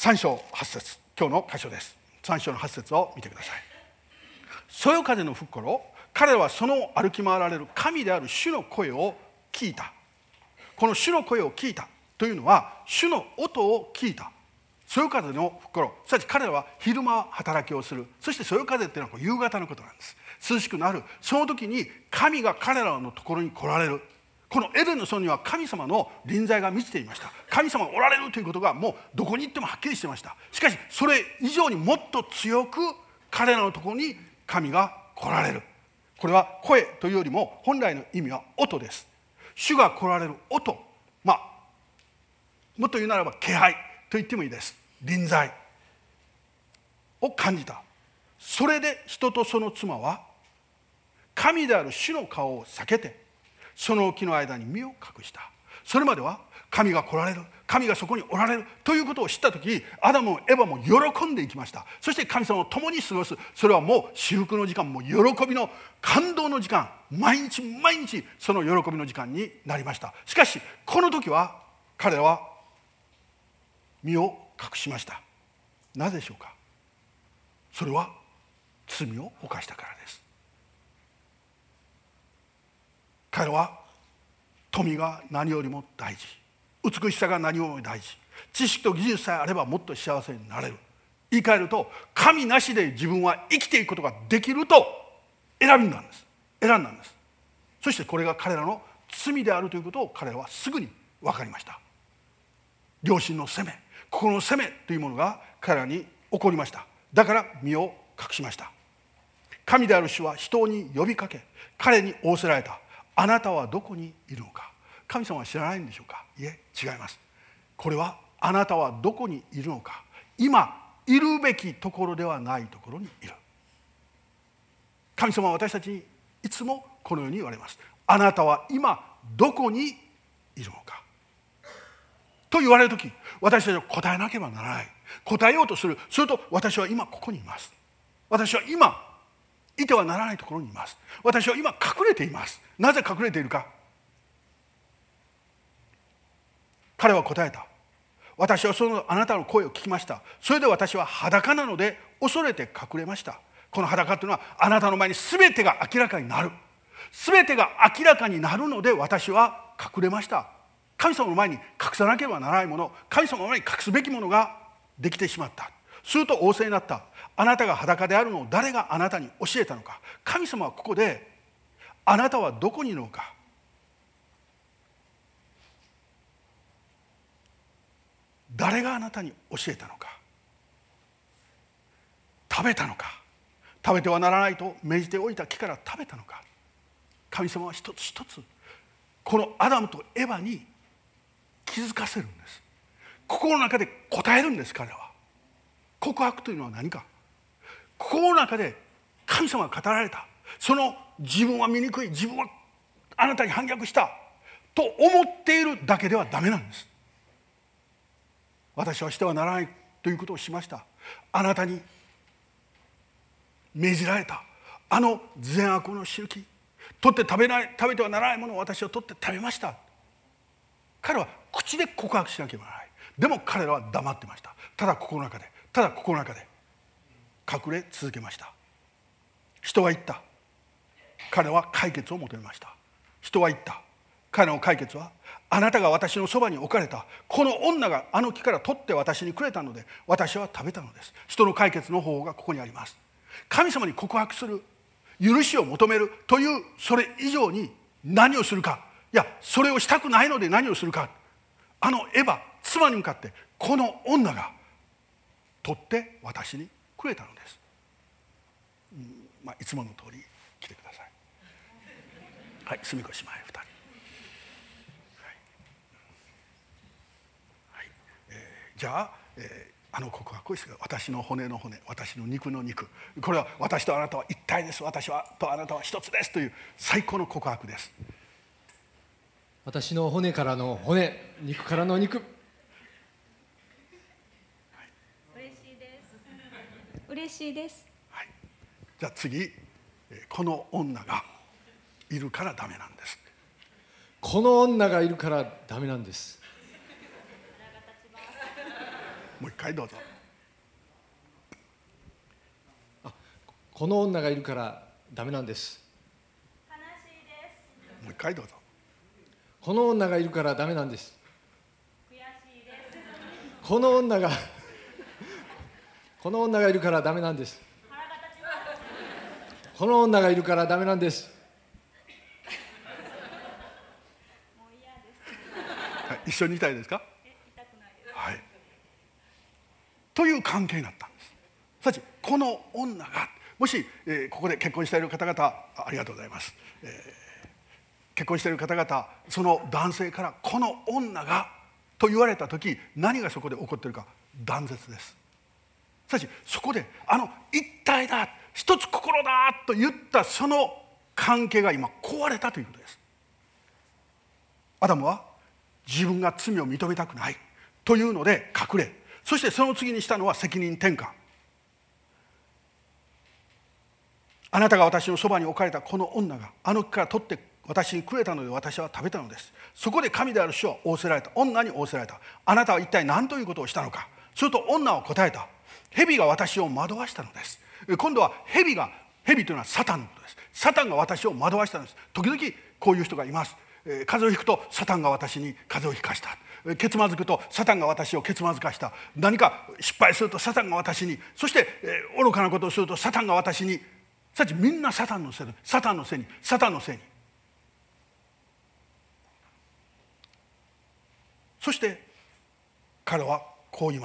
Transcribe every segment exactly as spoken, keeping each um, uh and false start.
さん章はち節、今日の箇所です。さん章のはち節を見てください。そよ風の吹く頃、彼らはその歩き回られる神である主の声を聞いた。この主の声を聞いたというのは、主の音を聞いた。そよ風の吹く頃、すなわち彼らは昼間働きをする。そしてそよ風っていうのは夕方のことなんです。涼しくなる。その時に神が彼らのところに来られる。このエデンの園には神様の臨在が満ちていました。神様がおられるということがもうどこに行ってもはっきりしていました。しかしそれ以上にもっと強く彼らのところに神が来られる。これは声というよりも本来の意味は音です。主が来られる音、まあもっと言うならば気配と言ってもいいです。臨在を感じた。それで人とその妻は神である主の顔を避けてその木の間に身を隠した。それまでは神が来られる、神がそこにおられるということを知ったとき、アダムもエバも喜んでいきました。そして神様と共に過ごす、それはもう至福の時間、もう喜びの感動の時間、毎日毎日その喜びの時間になりました。しかしこの時は彼らは身を隠しました。なぜでしょうか。それは罪を犯したからです。彼らは富が何よりも大事、美しさが何よりも大事、知識と技術さえあればもっと幸せになれる。言い換えると、神なしで自分は生きていくことができると選んだんです選んだんです。そしてこれが彼らの罪であるということを彼らはすぐに分かりました。良心の責め、心の責めというものが彼らに起こりました。だから身を隠しました。神である主は人に呼びかけ、彼に仰せられた。あなたはどこにいるのか。神様は知らないんでしょうか。いえ、違います。これはあなたはどこにいるのか、今いるべきところではないところにいる。神様は私たちにいつもこのように言われます。あなたは今どこにいるのかと言われるとき、私たちは答えなければならない。答えようとする。すると私は今ここにいます。私は今いてはならないところにいます。私は今隠れています。なぜ隠れているか。彼は答えた。私はそのあなたの声を聞きました。それで私は裸なので恐れて隠れました。この裸というのはあなたの前に全てが明らかになる。全てが明らかになるので私は隠れました。神様の前に隠さなければならないもの、神様の前に隠すべきものができてしまった。すると仰せになった。あなたが裸であるのを誰があなたに教えたのか。神様はここであなたはどこにいるのか、誰があなたに教えたのか、食べたのか、食べてはならないと命じておいた木から食べたのか。神様は一つ一つこのアダムとエバに気づかせるんです。心の中で答えるんです。彼らは告白というのは何か、心の中で神様が語られた、その自分は醜い、自分はあなたに反逆したと思っているだけではダメなんです。私はしてはならないということをしました。あなたに命じられたあの善悪の知る木、取って食べない、食べてはならないものを私は取って食べました。彼は口で告白しなければならない。でも彼らは黙ってました。ただ心の中でただ心の中で隠れ続けました。人は言った。彼は解決を求めました。人は言った。彼の解決は、あなたが私のそばに置かれたこの女があの木から取って私にくれたので私は食べたのです。人の解決の方法がここにあります。神様に告白する、許しを求めるというそれ以上に何をするか、いやそれをしたくないので何をするか。あのエバ、妻に向かってこの女が取って私にくれたのです。うん、まあ、いつもの通り来てください。はい、住子姉妹ふたり、はいはい、えー、じゃあ、えーあの告白をしてください。私の骨の骨、私の肉の肉、これは私とあなたは一体です、私はとあなたは一つですという最高の告白です。 私の骨からの骨、肉からの肉。 嬉しいです嬉しいです、 はい、じゃあ次、この女がいるからダメなんです。 この女がいるからダメなんです。 もう一回どうぞ。 この女がいるからダメなんです。 悲しいです。 もう一回どうぞ。 この女がいるからダメなんです。 悔しいです。 この女がこの女がいるからダメなんです。 腹が立ちます。 この女がいるからダメなんです。 もう嫌です。 はい、一緒にいたいですか。 え、痛くないです。 はい。という関係になったんです。すなわちこの女がもし、えー、ここで結婚している方々 あ, ありがとうございます、えー、結婚している方々その男性からこの女がと言われた時何がそこで起こっているか。断絶です。すなわちそこであの一体だ一つ心だと言ったその関係が今壊れたということです。アダムは自分が罪を認めたくないというので隠れ、そしてその次にしたのは責任転換。あなたが私のそばに置かれたこの女があの木から取って私にくれたので私は食べたのです。そこで神である主は仰せられた。女に仰せられた。あなたは一体何ということをしたのか。すると女は答えた。蛇が私を惑わしたのです。今度は蛇が蛇というのはサタンのことです。サタンが私を惑わしたのです。時々こういう人がいます。風邪をひくとサタンが私に風邪をひかした。けつまずくとサタンが私をけつまずかした。何か失敗するとサタンが私に、そして愚かなことをするとサタンが私に。さちみんなサタンのせいで、サタンのせいに、サタンのせいに。そして彼はこう言います。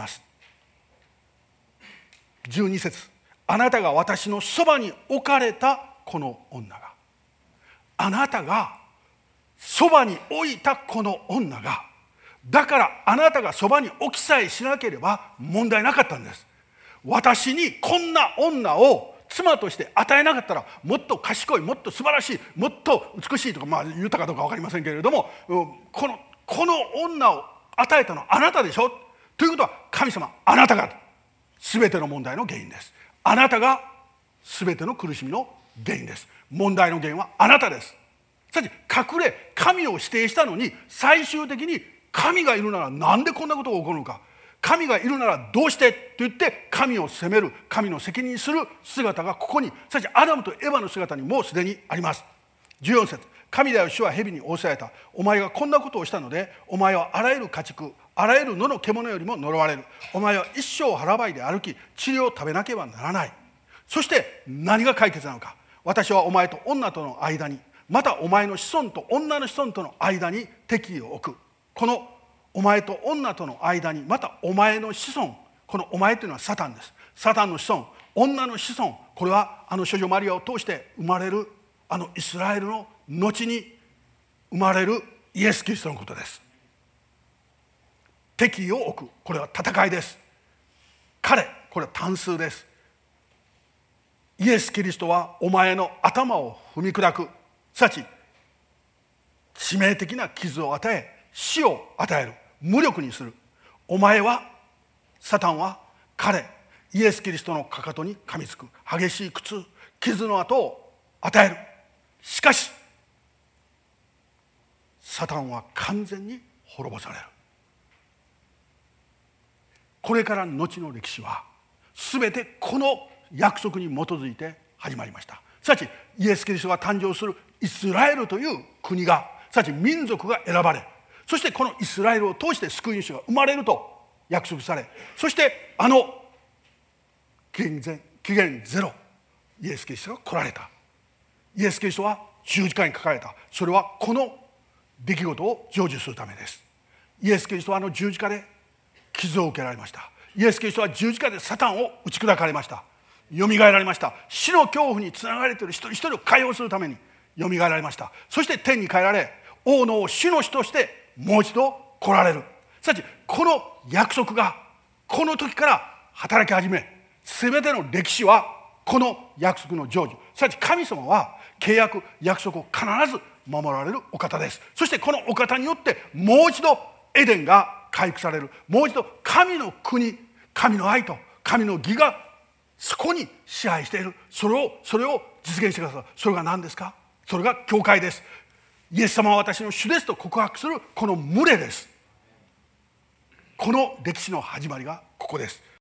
じゅうに節、あなたが私のそばに置かれたこの女が、あなたがそばに置いたこの女が、だからあなたがそばに置きさえしなければ問題なかったんです。私にこんな女を妻として与えなかったらもっと賢い、もっと素晴らしい、もっと美しいとか、まあ言ったかどうか分かりませんけれども、このこの女を与えたのはあなたでしょということは、神様あなたが全ての問題の原因です。あなたが全ての苦しみの原因です。問題の原因はあなたです。さて隠れ神を否定したのに、最終的に神がいるならなんでこんなことが起こるのか、神がいるならどうしてと言って神を責める、神の責任する姿がここに、さてアダムとエヴァの姿にもうすでにあります。じゅうよん節、神である主は蛇に仰せられた。お前がこんなことをしたので、お前はあらゆる家畜、あらゆる野の獣よりも呪われる。お前は一生腹ばいで歩き、塵を食べなければならない。そして何が解決なのか。私はお前と女との間に、またお前の子孫と女の子孫との間に敵意を置く。このお前と女との間に、またお前の子孫、このお前というのはサタンです。サタンの子孫、女の子孫、これはあの処女マリアを通して生まれるあのイスラエルの後に生まれるイエス・キリストのことです。敵意を置く、これは戦いです。彼、これは単数です。イエス・キリストはお前の頭を踏み砕く、すなわち致命的な傷を与え、死を与える、無力にする。お前は、サタンは彼イエス・キリストのかかとに噛みつく、激しい苦痛、傷の跡を与える。しかしサタンは完全に滅ぼされる。これから後の歴史は全てこの約束に基づいて始まりました。すなわちイエス・キリストが誕生するイスラエルという国が、すなわち民族が選ばれ、そしてこのイスラエルを通して救い主が生まれると約束され、そしてあの紀元前紀元ゼロイエス・キリストが来られた。イエス・キリストは十字架にかかれた。それはこの出来事を成就するためです。イエス・キリストはあの十字架で傷を受けられました。イエス・キリストは十字架でサタンを打ち砕かれました。よみがえられました。死の恐怖につながれている一人一人を解放するためによみがえられました。そして天に帰られ、王の王、主の主としてもう一度来られる。すなわちこの約束がこの時から働き始め、全ての歴史はこの約束の成就。すなわち神様は契約、約束を必ず守られるお方です。そしてこのお方によってもう一度エデンが回復される。もう一度神の国、神の愛と神の義がそこに支配している。それをそれを実現してください。それが何ですか。それが教会です。イエス様は私の主ですと告白するこの群れです。 この歴史の始まりがここです。